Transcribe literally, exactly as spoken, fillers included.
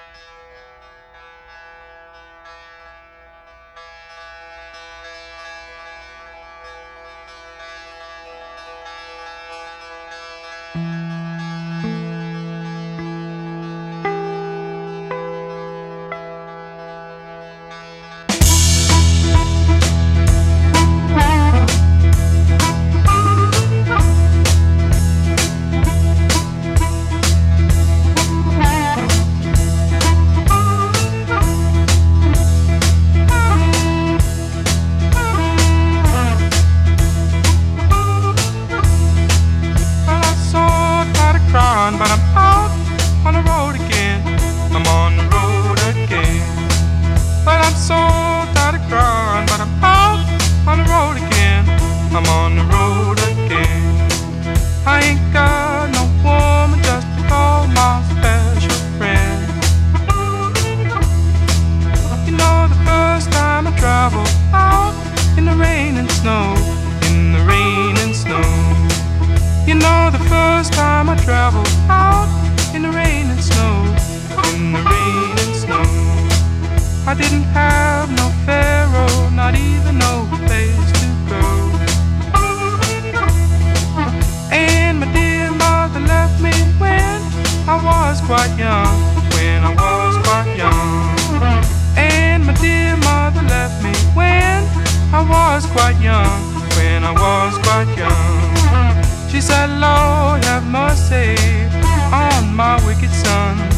But I'm out on the road again. I'm on the road again. But I'm so tired of crying. But I'm out on the road again. I'm on the road again. I ain't got no woman just to call my special friend. You know the first time I traveled out in the rain and snow, in the rain and snow. You know the first time I traveled out in the rain and snow, in the rain and snow. I didn't have no pharaoh, not even no place to go. And my dear mother left me when I was quite young, when I was quite young. And my dear mother left me when I was quite young, when I was quite young. She said, Lord, have mercy on my wicked son.